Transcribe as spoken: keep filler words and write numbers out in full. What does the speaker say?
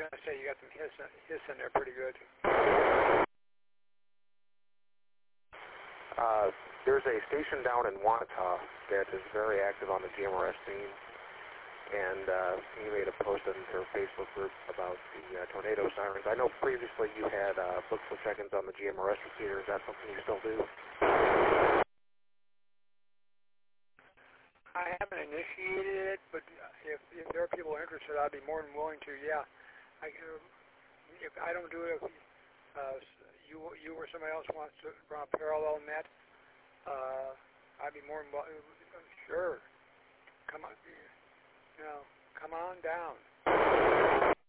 was going to say, you got some hiss, hiss in there pretty good. Uh, there's a station down in Wanata that is very active on the G M R S scene, and uh, he made a post on their Facebook group about the uh, tornado sirens. I know previously you had uh, booked some check-ins on the G M R S repeater. Is that something you still do? I haven't initiated it, but if, if there are people interested, I'd be more than willing to. Yeah, I, if I don't do it, if, uh, you you or somebody else wants to run a parallel net, uh, I'd be more than willing. Sure, come on, you know, come on down.